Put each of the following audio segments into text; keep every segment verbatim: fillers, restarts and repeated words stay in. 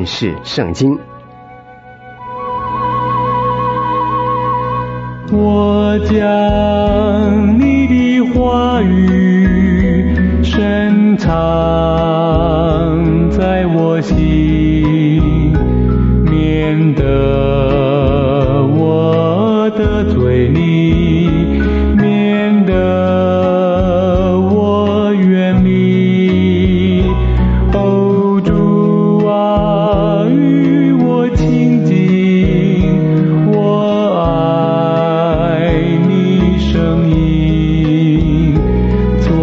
认识圣经。 我将你的话语深藏在我心，免得我得罪你，免得我远离。哦，主啊，与我亲近，我爱你声音，做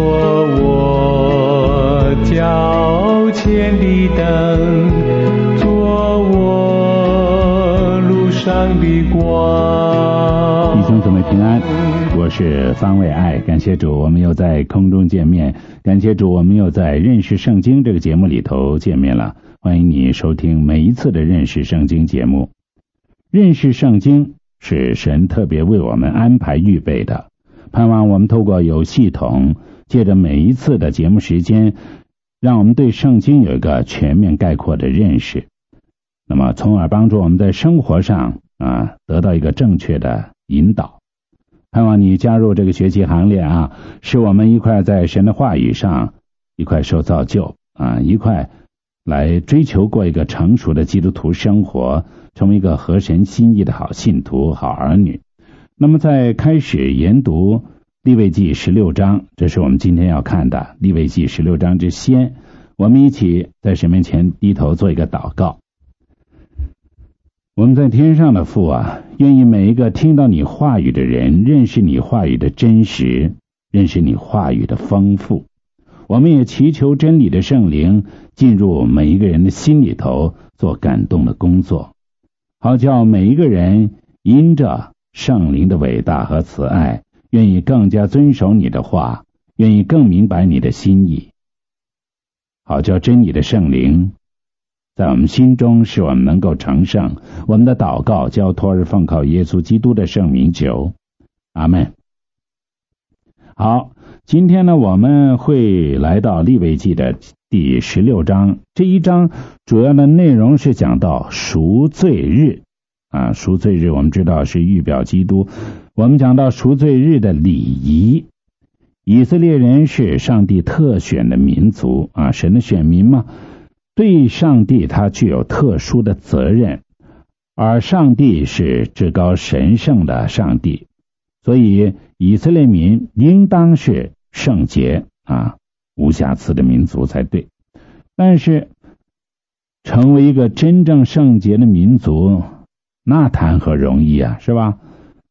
我脚前的灯，做我路上的光。 弟兄姊妹平安，我是方伟爱，感谢主，我们又在空中见面，感谢主，我们又在认识圣经这个节目里头见面了。欢迎你收听每一次的认识圣经节目。认识圣经是神特别为我们安排预备的，盼望我们透过有系统，借着每一次的节目时间，让我们对圣经有一个全面概括的认识，那么从而帮助我们在生活上啊得到一个正确的引导。盼望你加入这个学习行列啊，使我们一块在神的话语上一块受造就啊，一块来追求过一个成熟的基督徒生活，成为一个合神心意的好信徒、好儿女。那么在开始研读利未记十六章，这是我们今天要看的利未记十六章之先，我们一起在神面前低头做一个祷告。我们在天上的父啊，愿意每一个听到你话语的人认识你话语的真实，认识你话语的丰富。我们也祈求真理的圣灵进入每一个人的心里头，做感动的工作，好叫每一个人因着圣灵的伟大和慈爱，愿意更加遵守你的话，愿意更明白你的心意，好叫真理的圣灵在我们心中，使我们能够成圣。我们的祷告交托而奉靠耶稣基督的圣名求，阿们。好，今天呢，我们会来到利未记的第十六章。这一章主要的内容是讲到赎罪日啊，赎罪日我们知道是预表基督。我们讲到赎罪日的礼仪，以色列人是上帝特选的民族啊，神的选民嘛，对上帝他具有特殊的责任，而上帝是至高神圣的上帝，所以以色列民应当是圣洁啊，无瑕疵的民族才对。但是成为一个真正圣洁的民族，那谈何容易啊，是吧？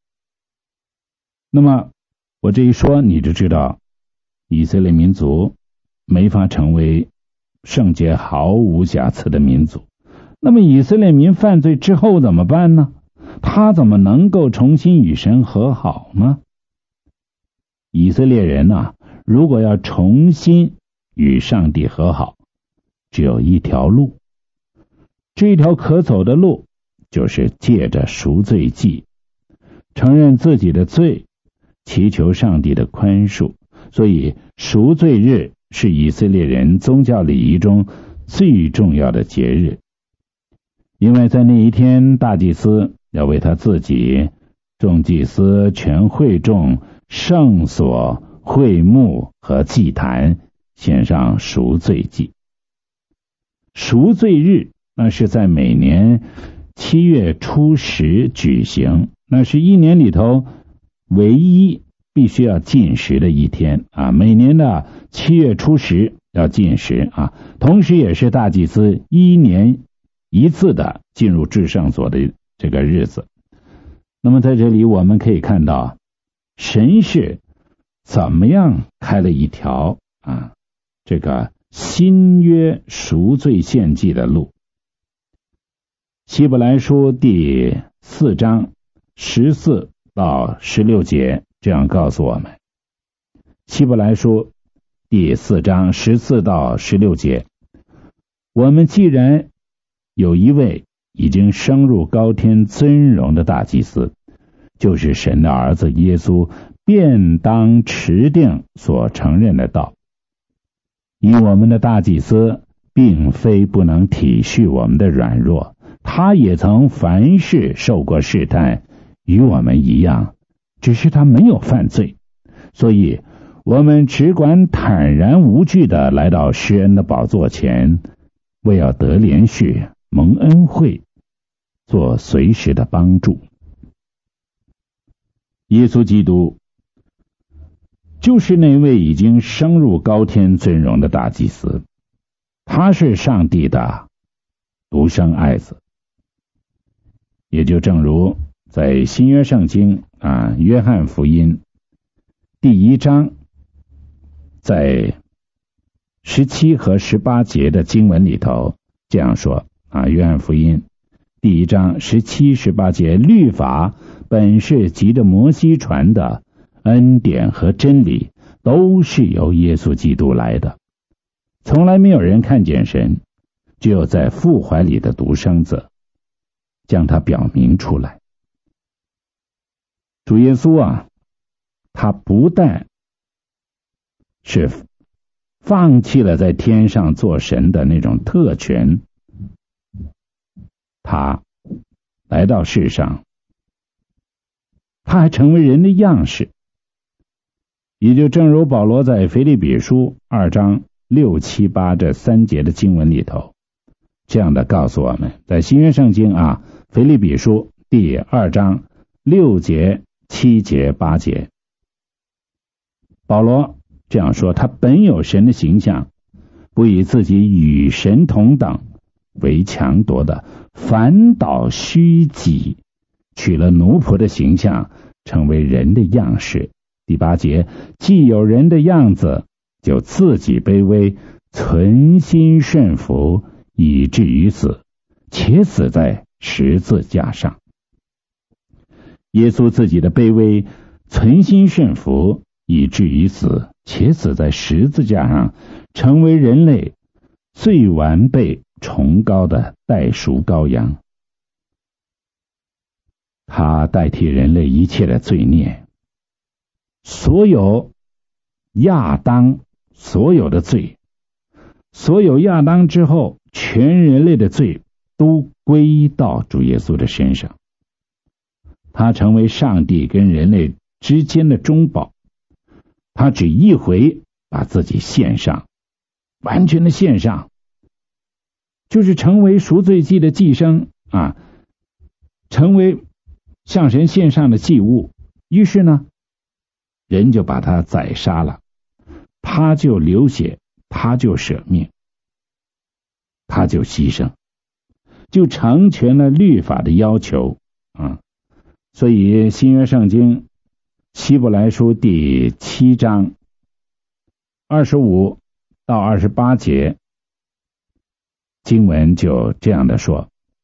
那么我这一说你就知道，以色列民族没法成为圣洁毫无瑕疵的民族。那么以色列民犯罪之后怎么办呢？他怎么能够重新与神和好呢？以色列人啊，如果要重新与上帝和好，只有一条路，这条可走的路就是借着赎罪祭，承认自己的罪，祈求上帝的宽恕。所以赎罪日是以色列人宗教礼仪中最重要的节日，因为在那一天，大祭司要为他自己、众祭司、全会众、圣所、会幕和祭坛献上赎罪祭。赎罪日那是在每年七月初十举行，那是一年里头唯一必须要禁食的一天啊，每年的七月初十要禁食啊，同时也是大祭司一年一次的进入至圣所的这个日子。那么在这里我们可以看到，神是怎么样开了一条啊这个新约赎罪献祭的路。希伯来书第四章十四到十六节这样告诉我们，希伯来书第四章十四到十六节，我们既然有一位已经升入高天尊荣的大祭司，就是神的儿子耶稣，便当持定所承认的道。因我们的大祭司并非不能体恤我们的软弱，他也曾凡事受过试探，与我们一样，只是他没有犯罪。所以我们只管坦然无惧地来到施恩的宝座前，为要得连续蒙恩惠，做随时的帮助。耶稣基督就是那位已经升入高天尊荣的大祭司，他是上帝的独生爱子。也就正如在新约圣经啊，约翰福音第一章在十七和十八节的经文里头这样说啊，约翰福音第一章十七、十八节，律法本是藉着摩西传的，恩典和真理都是由耶稣基督来的。从来没有人看见神，只有在父怀里的独生子将它表明出来。主耶稣啊，他不但是放弃了在天上做神的那种特权，他来到世上，他还成为人的样式。也就正如保罗在腓立比书二章六七八这三节的经文里头这样的告诉我们，在新约圣经啊，腓立比书第二章六节、七节、八节，保罗这样说，他本有神的形象，不以自己与神同等为强夺的，反倒虚己，取了奴仆的形象，成为人的样式。第八节，既有人的样子，就自己卑微，存心顺服，以至于死，且死在十字架上。耶稣自己的卑微，存心顺服，以至于死，且死在十字架上，成为人类最完备崇高的代赎羔羊。他代替人类一切的罪孽，所有亚当所有的罪，所有亚当之后全人类的罪都归到主耶稣的身上。他成为上帝跟人类之间的中保，他只一回把自己献上，完全的献上，就是成为赎罪祭的祭牲啊，成为向神献上的祭物。于是呢，人就把他宰杀了，他就流血，他就舍命，他就牺牲，就成全了律法的要求啊。所以新约圣经希伯来书第七章二十五到二十八节经文就这样的说，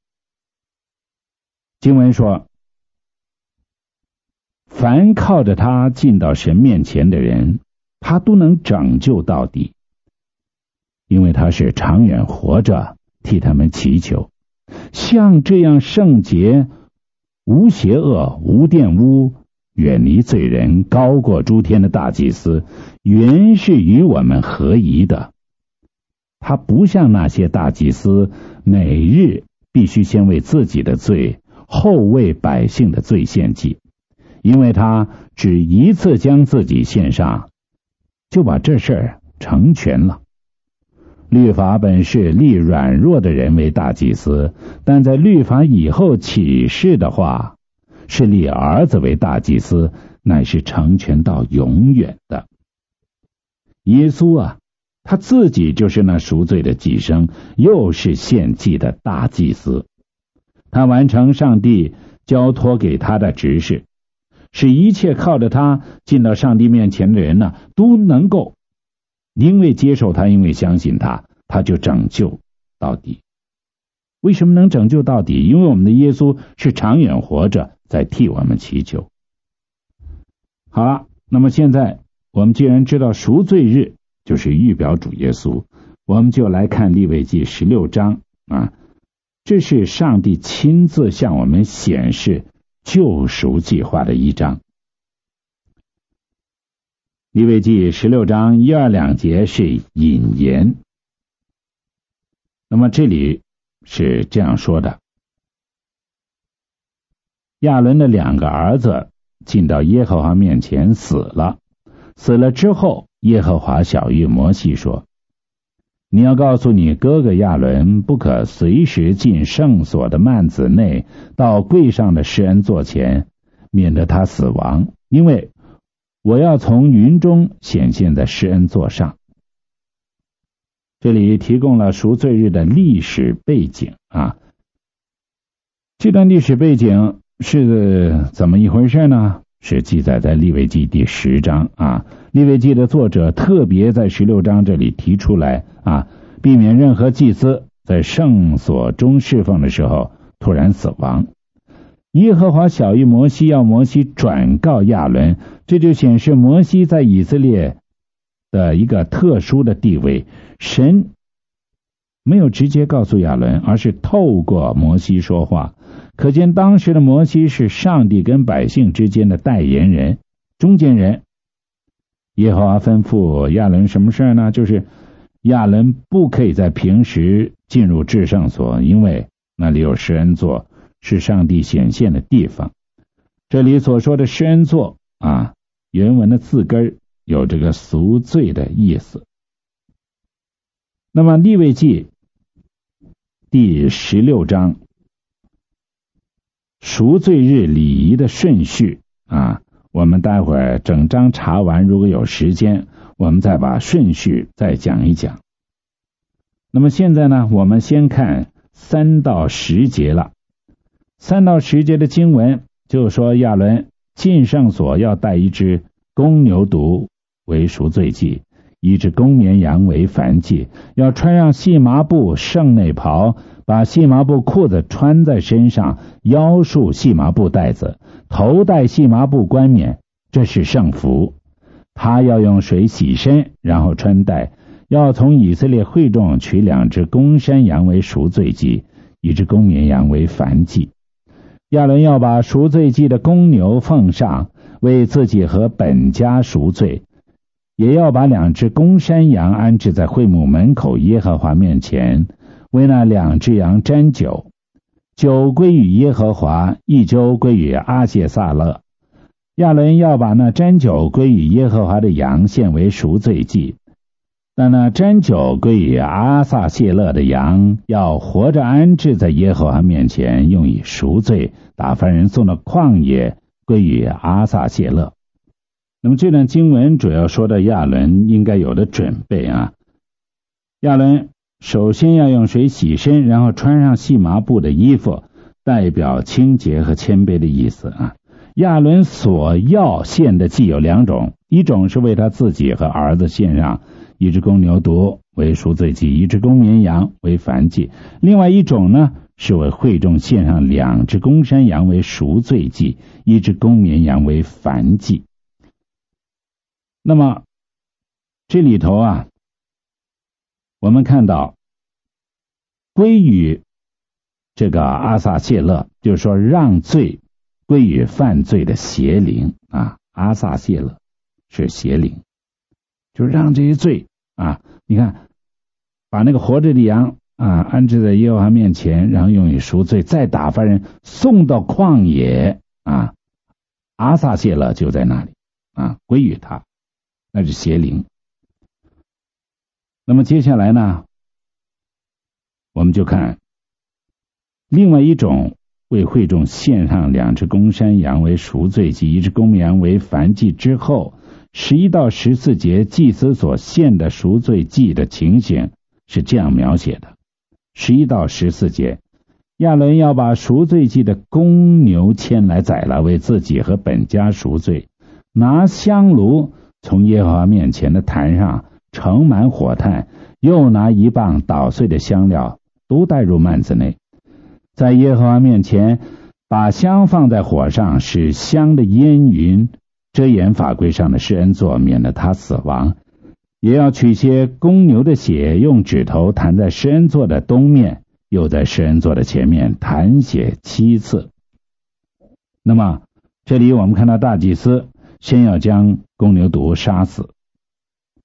经文说，凡靠着他进到神面前的人，他都能拯救到底，因为他是长远活着替他们祈求。像这样圣洁、无邪恶、无玷污、远离罪人、高过诸天的大祭司，原是与我们合宜的。他不像那些大祭司，每日必须先为自己的罪，后为百姓的罪献祭，因为他只一次将自己献上，就把这事儿成全了。律法本是立软弱的人为大祭司，但在律法以后启示的话，是立儿子为大祭司，乃是成全到永远的。耶稣啊，他自己就是那赎罪的祭牲，又是献祭的大祭司。他完成上帝交托给他的职事，使一切靠着他进到上帝面前的人呢，都能够因为接受他，因为相信他，他就拯救到底。为什么能拯救到底？因为我们的耶稣是长远活着，在替我们祈求。好了，那么现在我们既然知道赎罪日就是预表主耶稣，我们就来看利未记十六章啊，这是上帝亲自向我们显示救赎计划的一章。利未记十六章一二两节是引言， 那么这里是这样说的：亚伦的两个儿子进到耶和华面前死了，死了之后，耶和华晓谕摩西说，你要告诉你哥哥亚伦，不可随时进圣所的幔子内，到柜上的施恩座前，免得他死亡，因为我要从云中显现在施恩座上。这里提供了赎罪日的历史背景啊。这段历史背景是怎么一回事呢？是记载在利未记第十章啊。利未记的作者特别在十六章这里提出来啊，避免任何祭司在圣所中侍奉的时候突然死亡。耶和华晓谕摩西，要摩西转告亚伦，这就显示摩西在以色列的一个特殊的地位。神没有直接告诉亚伦，而是透过摩西说话，可见当时的摩西是上帝跟百姓之间的代言人、中间人。耶和华吩咐亚伦什么事呢？就是亚伦不可以在平时进入至圣所，因为那里有施恩座，是上帝显现的地方。这里所说的施恩座啊，原文的字根有这个赎罪的意思。那么利未记第十六章赎罪日礼仪的顺序啊，我们待会儿整章查完，如果有时间，我们再把顺序再讲一讲。那么现在呢，我们先看三到十节了。三到十节的经文就说，亚伦进圣所要带一只公牛犊为赎罪祭，一只公绵羊为燔祭，要穿上细麻布圣内袍，把细麻布裤子穿在身上，腰束细麻布带子，头戴细麻布冠冕，这是圣服。他要用水洗身，然后穿戴，要从以色列会众取两只公山羊为赎罪祭，一只公绵羊为燔祭。亚伦要把赎罪祭的公牛奉上，为自己和本家赎罪，也要把两只公山羊安置在会幕门口耶和华面前，为那两只羊沾酒，酒归于耶和华，一周归于阿谢萨勒。亚伦要把那沾酒归于耶和华的羊献为赎罪祭，但那沾酒归于阿撒谢勒的羊要活着安置在耶和华面前，用以赎罪，打发人送到旷野，归于阿撒谢勒。那么这段经文主要说的亚伦应该有的准备啊。亚伦首先要用水洗身，然后穿上细麻布的衣服，代表清洁和谦卑的意思啊。亚伦所要献的祭有两种，一种是为他自己和儿子献上一只公牛犊为赎罪祭，一只公绵羊为燔祭，另外一种呢是为会众献上两只公山羊为赎罪祭，一只公绵羊为燔祭。那么这里头啊，我们看到归于这个阿撒谢勒，就是说让罪归于犯罪的邪灵啊。阿撒谢勒是邪灵，就是让这些罪啊，你看把那个活着的羊啊安置在耶和华面前，然后用以赎罪，再打发人送到旷野啊。阿撒谢勒就在那里啊，归于他，那是邪灵。那么接下来呢，我们就看另外一种为会众献上两只公山羊为赎罪祭，一只公绵羊为燔祭之后，十一到十四节祭司所献的赎罪祭的情形是这样描写的。十一到十四节，亚伦要把赎罪祭的公牛牵来宰了，为自己和本家赎罪，拿香炉从耶和华面前的坛上盛满火炭，又拿一磅捣碎的香料，都带入幔子内，在耶和华面前把香放在火上，使香的烟云遮掩法柜上的施恩座，免得他死亡。也要取些公牛的血，用指头弹在施恩座的东面，又在施恩座的前面弹血七次。那么这里我们看到大祭司先要将公牛犊杀死，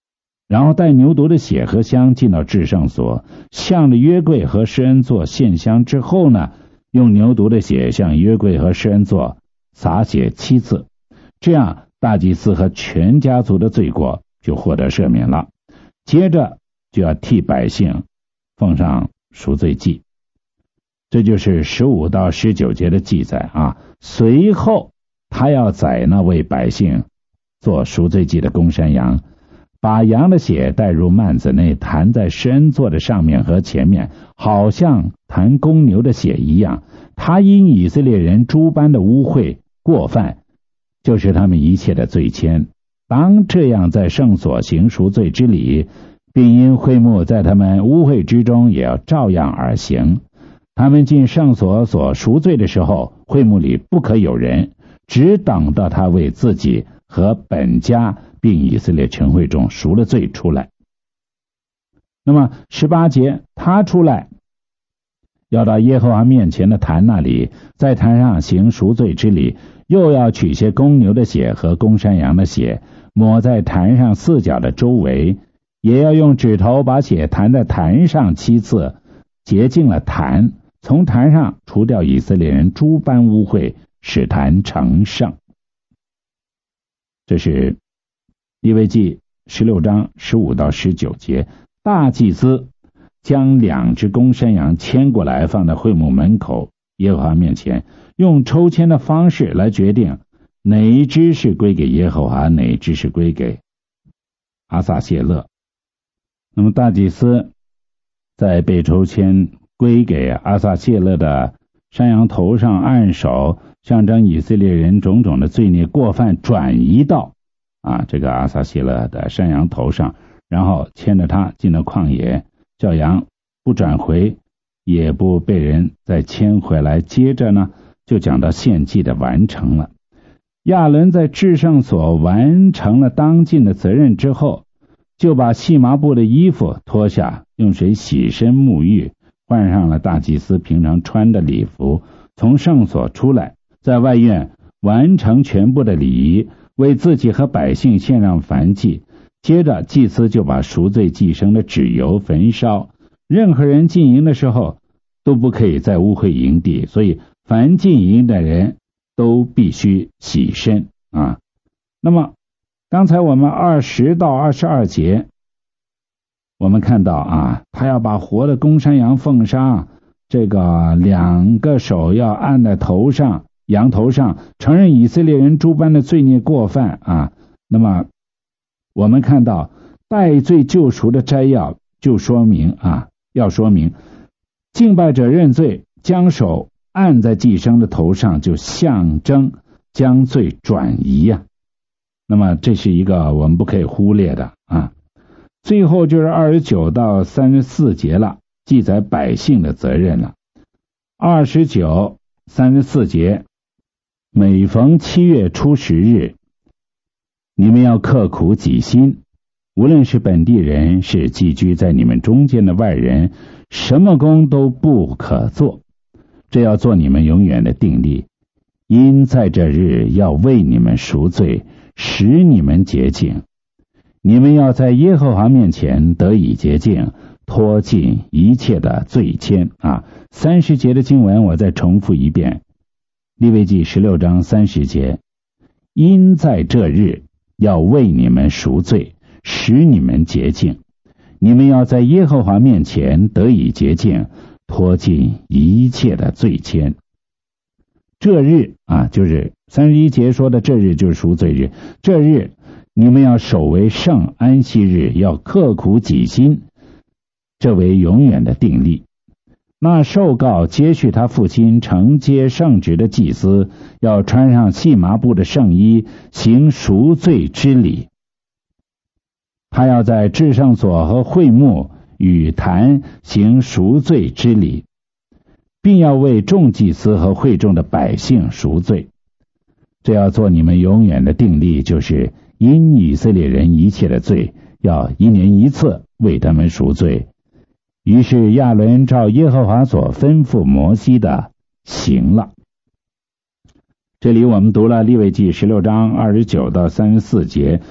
然后带牛犊的血和香进到至圣所，向着约柜和施恩座献香之后呢，用牛犊的血向约柜和施恩座洒血七次，这样大祭司和全家族的罪过就获得赦免了。接着就要替百姓奉上赎罪祭，这就是十五到十九节的记载啊。随后他要宰那为百姓做赎罪祭的公山羊，把羊的血带入幔子内，弹在施恩座的上面和前面，好像弹公牛的血一样。他因以色列人诸般的污秽过犯，就是他们一切的罪愆，当这样在圣所行赎罪之礼，并因会幕在他们污秽之中也要照样而行。他们进圣所所赎罪的时候，会幕里不可有人，只等到他为自己和本家并以色列全会中赎了罪出来。那么十八节，他出来要到耶和华面前的坛那里，在坛上行赎罪之礼，又要取些公牛的血和公山羊的血，抹在坛上四角的周围，也要用指头把血弹在坛上七次，洁净了坛，从坛上除掉以色列人诸般污秽，使坛成圣。这是利未记十六章十五到十九节。大祭司将两只公山羊牵过来，放在会幕门口耶和华面前，用抽签的方式来决定哪一只是归给耶和华，哪一只是归给阿撒谢勒。那么大祭司在被抽签归给阿撒谢勒的山羊头上按手，象征以色列人种种的罪孽过犯转移到啊这个阿撒谢勒的山羊头上，然后牵着他进了旷野，叫羊不转回，也不被人再牵回来。接着呢，就讲到献祭的完成了。亚伦在至圣所完成了当尽的责任之后，就把细麻布的衣服脱下，用水洗身沐浴，换上了大祭司平常穿的礼服，从圣所出来，在外院完成全部的礼仪，为自己和百姓献上燔祭。接着祭司就把赎罪祭牲的脂油焚烧。任何人进营的时候都不可以再污秽营地，所以凡进营的人都必须洗身啊。那么刚才我们二十到二十二节，我们看到啊，他要把活的公山羊奉上，这个两个手要按在头上，羊头上，承认以色列人诸般的罪孽过犯啊。那么我们看到代罪救赎的摘要就说明啊，要说明敬拜者认罪，将手按在祭牲的头上，就象征将罪转移啊。那么这是一个我们不可以忽略的啊。最后就是二十九到三十四节了，记载百姓的责任了。二十九、三十四节，每逢七月初十日，你们要刻苦己心，无论是本地人，是寄居在你们中间的外人，什么工都不可做，这要做你们永远的定例。因在这日要为你们赎罪，使你们洁净。你们要在耶和华面前得以洁净，脱尽一切的罪愆啊。三十节的经文我再重复一遍，利未记十六章三十节，因在这日要为你们赎罪，使你们洁净。你们要在耶和华面前得以洁净，脱尽一切的罪愆。这日啊，就是三十一节说的这日就是赎罪日。这日你们要守为圣安息日，要刻苦己心，这为永远的定例。那受告接续他父亲承接圣职的祭司，要穿上细麻布的圣衣，行赎罪之礼。他要在至圣所和会幕与坛行赎罪之礼，并要为众祭司和会众的百姓赎罪。这要做你们永远的定例，就是因以色列人一切的罪，要一年一次为他们赎罪。于是亚伦照耶和华所吩咐摩西的行了。这里我们读了利未记十六章二十九到三十四节，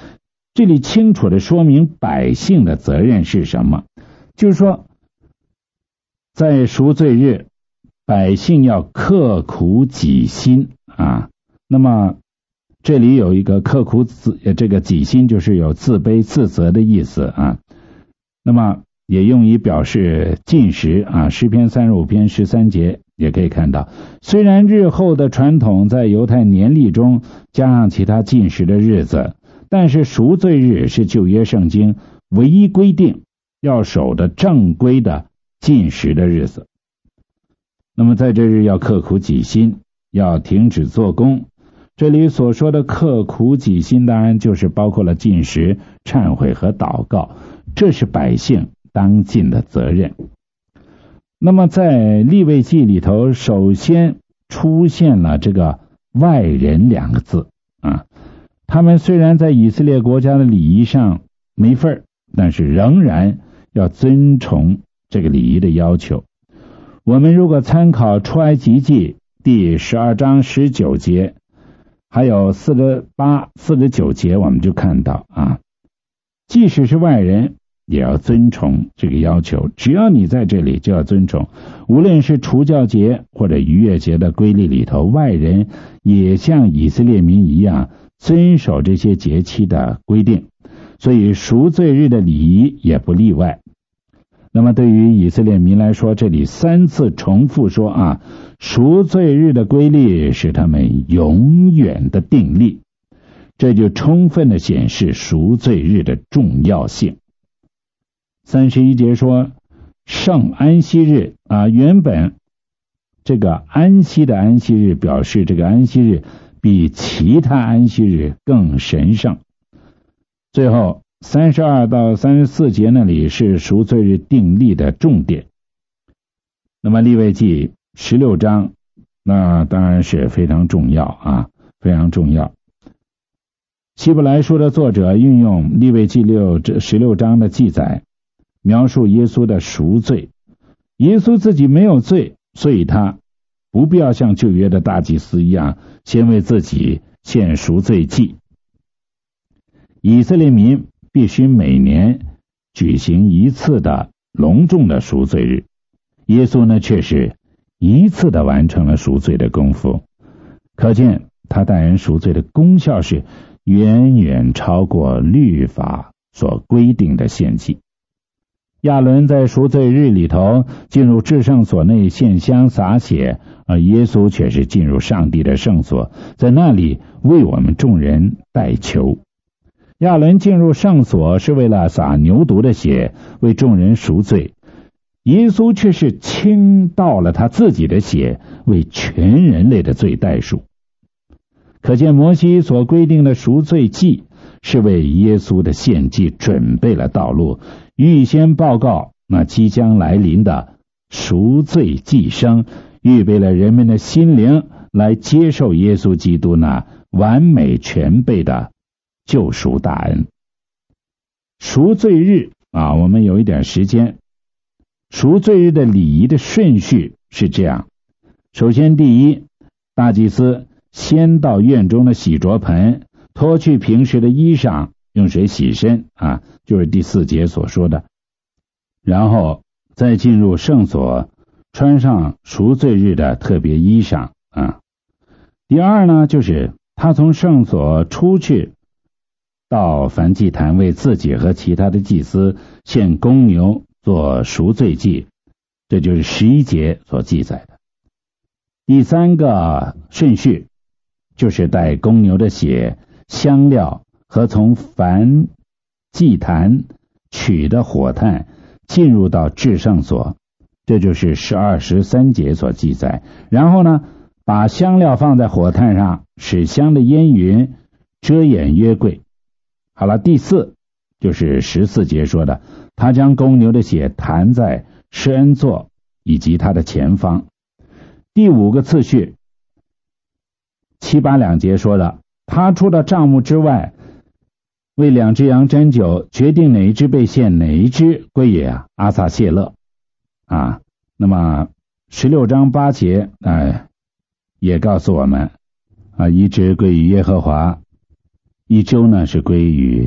这里清楚地说明百姓的责任是什么，就是说在赎罪日，百姓要刻苦己心啊。那么这里有一个刻苦自这个己心，就是有自卑自责的意思啊。那么也用以表示禁食啊，诗篇三十五篇十三节也可以看到，虽然日后的传统在犹太年历中加上其他禁食的日子，但是赎罪日是旧约圣经唯一规定要守的正规的禁食的日子。那么在这日要刻苦己心，要停止做工。这里所说的刻苦己心，当然就是包括了禁食、忏悔和祷告，这是百姓当尽的责任。那么在利未记里头，首先出现了这个外人两个字啊。他们虽然在以色列国家的礼仪上没份，但是仍然要遵从这个礼仪的要求。我们如果参考出埃及记第十二章十九节，还有四十八、四十九节，我们就看到啊，即使是外人也要遵从这个要求，只要你在这里就要遵从。无论是除酵节或者逾越节的规律里头，外人也像以色列民一样遵守这些节期的规定，所以赎罪日的礼仪也不例外。那么对于以色列民来说，这里三次重复说啊，赎罪日的规律是他们永远的定例，这就充分的显示赎罪日的重要性。三十一节说圣安息日啊，原本这个安息的安息日表示这个安息日比其他安息日更神圣。最后三十二到三十四节那里是赎罪日定例的重点。那么利未记十六章那当然是非常重要啊，非常重要。希伯来书的作者运用利未记六十六章的记载，描述耶稣的赎罪。耶稣自己没有罪，所以他不必要像旧约的大祭司一样先为自己献赎罪祭。以色列民必须每年举行一次的隆重的赎罪日，耶稣呢却是一次的完成了赎罪的功夫，可见他代人赎罪的功效是远远超过律法所规定的献祭。亚伦在赎罪日里头进入至圣所内献香洒血，而耶稣却是进入上帝的圣所，在那里为我们众人代求。亚伦进入圣所是为了洒牛犊的血，为众人赎罪，耶稣却是倾倒了他自己的血，为全人类的罪代赎。可见摩西所规定的赎罪祭是为耶稣的献祭准备了道路，预先报告那即将来临的赎罪祭生，预备了人们的心灵来接受耶稣基督那完美全备的救赎大恩。赎罪日啊，我们有一点时间。赎罪日的礼仪的顺序是这样：首先，第一，大祭司先到院中的洗濯盆，脱去平时的衣裳，用水洗身啊，就是第四节所说的。然后再进入圣所，穿上赎罪日的特别衣裳啊。第二呢，就是他从圣所出去，到燔祭坛为自己和其他的祭司献公牛做赎罪祭，这就是十一节所记载的。第三个顺序就是带公牛的血、香料和从燔祭坛取的火炭进入到至圣所，这就是十二十三节所记载。然后呢，把香料放在火炭上，使香的烟云遮掩约柜。好了，第四就是十四节说的，他将公牛的血弹在施恩座以及他的前方。第五个次序，七八两节说的，他出到帐幕之外，为两只羊斟酒，决定哪一只被献，哪一只归也阿撒谢勒啊。那么十六章八节呃、也告诉我们啊，一只归于耶和华，一周呢是归于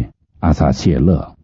阿撒谢勒。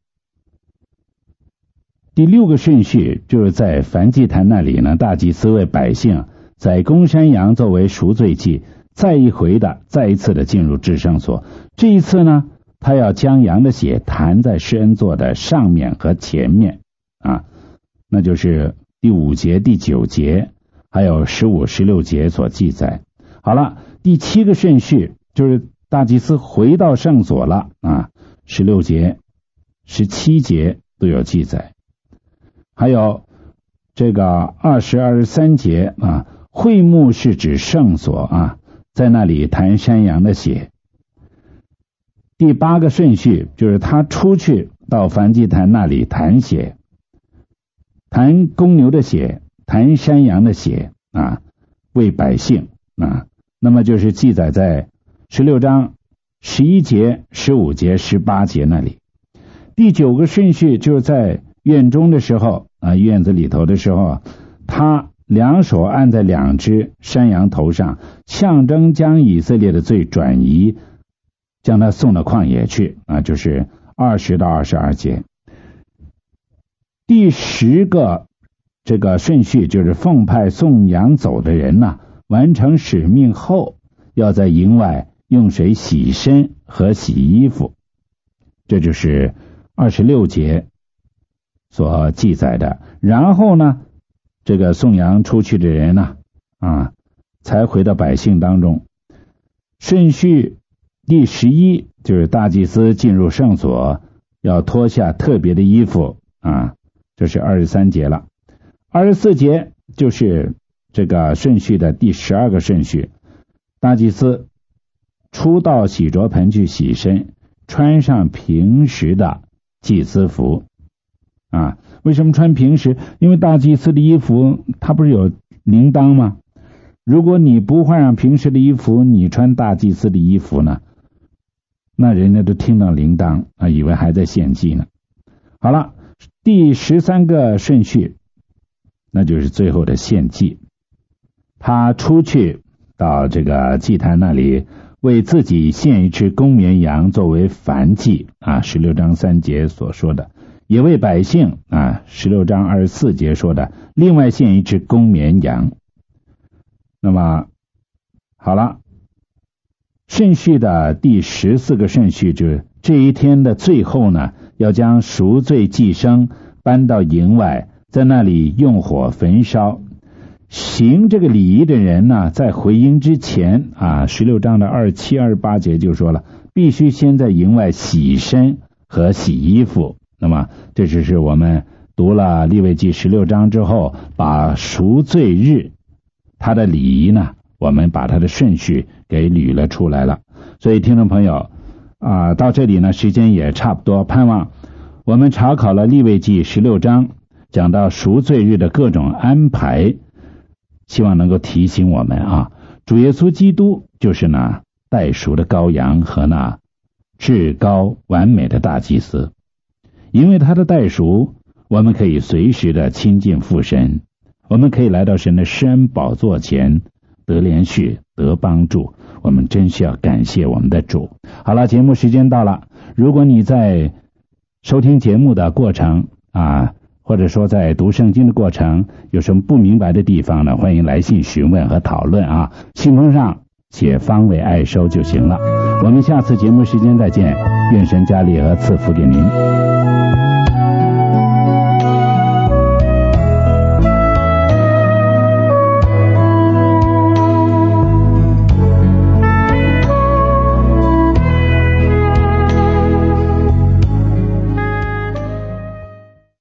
第六个顺序就是在燔祭坛那里呢，大祭司为百姓宰公山羊作为赎罪祭，再一回的再一次的进入至圣所。这一次呢，他要将羊的血弹在施恩座的上面和前面啊，那就是第五节、第九节还有十五、十六节所记载。好了，第七个顺序就是大祭司回到圣所了啊，十六节、十七节都有记载。还有这个二十二十三节啊，会幕是指圣所啊，在那里弹山羊的血。第八个顺序就是他出去到燔祭坛那里弹血，弹公牛的血，弹山羊的血啊，为百姓啊。那么就是记载在十六章十一节、十五节、十八节那里。第九个顺序就是在院中的时候啊，院子里头的时候，他两手按在两只山羊头上，象征将以色列的罪转移，将他送到旷野去啊，就是二十到二十二节。第十个这个顺序就是奉派送羊走的人呢，完成使命后，要在营外用水洗身和洗衣服，这就是二十六节所记载的。然后呢，这个送羊出去的人呢，啊，才回到百姓当中。顺序第十一就是大祭司进入圣所，要脱下特别的衣服啊，这是二十三节了。二十四节就是这个顺序的第十二个顺序，大祭司出到洗濯盆去洗身，穿上平时的祭司服啊。为什么穿平时？因为大祭司的衣服它不是有铃铛吗？如果你不换上平时的衣服，你穿大祭司的衣服呢，那人家都听到铃铛啊，以为还在献祭呢。好了，第十三个顺序，那就是最后的献祭。他出去到这个祭坛那里，为自己献一只公绵羊作为燔祭啊，十六章三节所说的，也为百姓啊，十六章二十四节说的，另外献一只公绵羊。那么好了，顺序的第十四个顺序就是这一天的最后呢，要将赎罪祭牲搬到营外，在那里用火焚烧。行这个礼仪的人呢，在回营之前啊，十六章的二十七、二十八节就说了，必须先在营外洗身和洗衣服。那么这只是我们读了利未记十六章之后，把赎罪日它的礼仪呢，我们把它的顺序给捋了出来了。所以听众朋友啊，到这里呢，时间也差不多，盼望我们查考了利未记十六章讲到赎罪日的各种安排，希望能够提醒我们啊，主耶稣基督就是那代赎的羔羊和那至高完美的大祭司。因为他的代赎，我们可以随时的亲近父神，我们可以来到神的施恩宝座前，得连续，得帮助。我们真需要感谢我们的主。好了，节目时间到了。如果你在收听节目的过程啊，或者说在读圣经的过程有什么不明白的地方呢，欢迎来信询问和讨论啊。信封上写方为爱收就行了。我们下次节目时间再见，愿神加力和赐福给您。